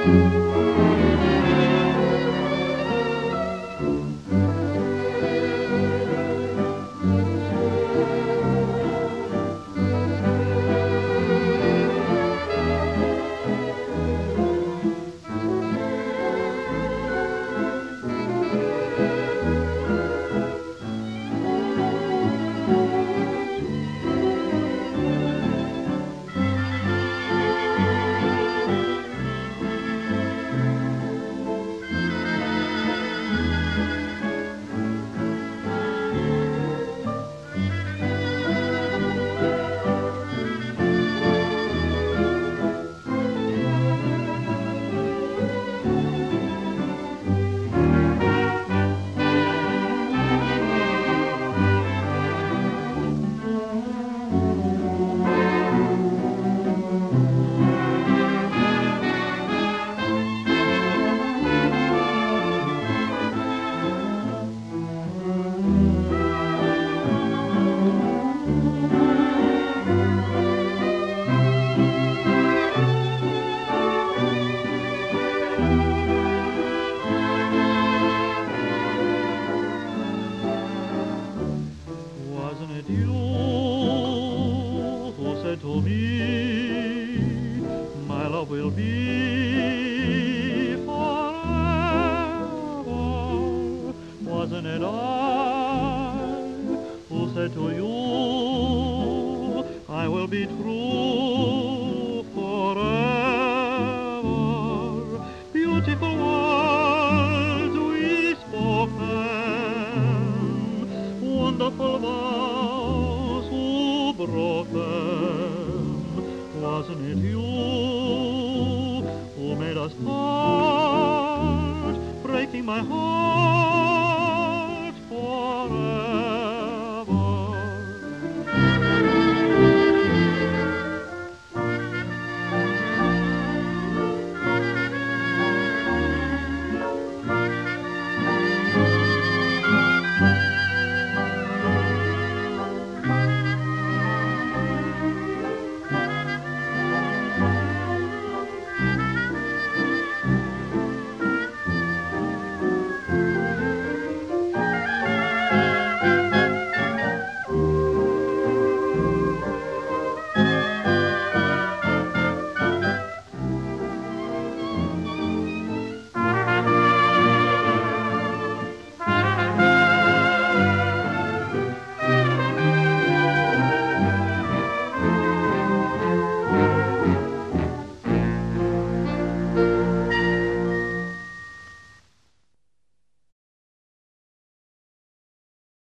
To me, my love will be forever. Wasn't it I who said to you, I will be true forever? Beautiful words we spoken, wonderful vows who broken. Wasn't it you who made us part, breaking my heart?